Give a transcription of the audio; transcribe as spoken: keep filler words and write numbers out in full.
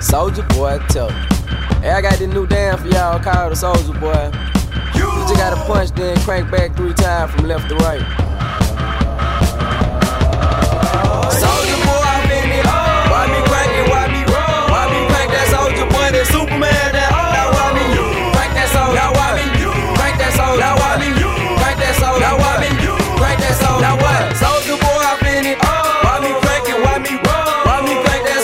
Soldier Boy, tell me. Hey, I got this new dance for y'all called the Soldier Boy. You just gotta punch, then crank back three times from left to right.